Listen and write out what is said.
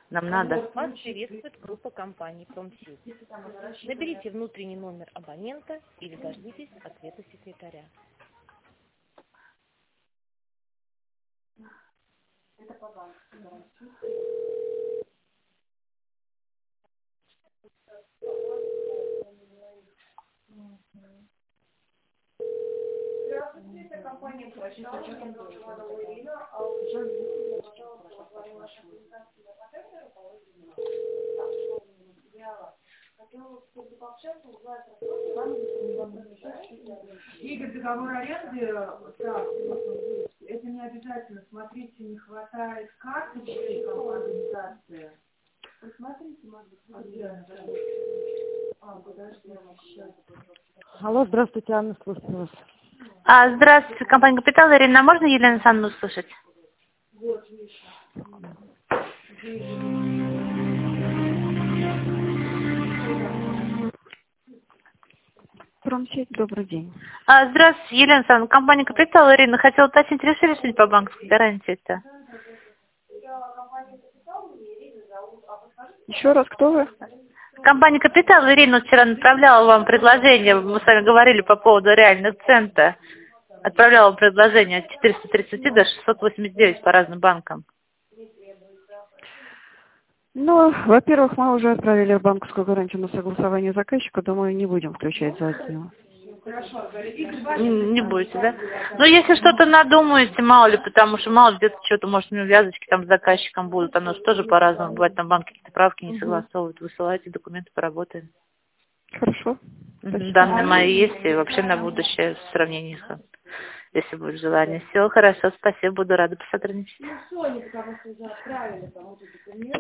Нам надо. Вас приветствует группа компаний «Промсвязь». Наберите внутренний номер абонента или дождитесь ответа секретаря. Здравствуйте, это компания «Прочитал». Меня зовут Иванова Ирина. Игорь, договор аренды, так, это не обязательно. Смотрите, не хватает карточки организации. Посмотрите, может быть, Алло, здравствуйте, Анна, слушаю вас. Здравствуйте, компания «Капитал». Ирина, можно Елену Александровну услышать? Промсеть, добрый день. Здравствуйте, Елена Александровна. Компания «Капитал». Ирина, хотела уточнить, решили что-нибудь по банковской гарантии-то? Еще раз, кто вы? Компания «Капитал». Ирина вчера направляла вам предложение. Мы с вами говорили по поводу реальных цен-то. Отправляла предложение от 430 до 689 по разным банкам. Ну, во-первых, мы уже отправили банковскую гарантию на согласование заказчика. Думаю, не будем включать за отдел. Не будете, да? Ну, если что-то надумаете, мало ли, потому что мало ли где-то что-то, может, увязочки там с заказчиком будут. Оно же тоже по-разному бывает. Там банки какие-то правки не согласовывают. Высылайте документы, поработаем. Хорошо. Данные мои есть, и вообще на будущее в сравнении с... Если будет желание. Все, хорошо, спасибо, буду рада посотрудничать.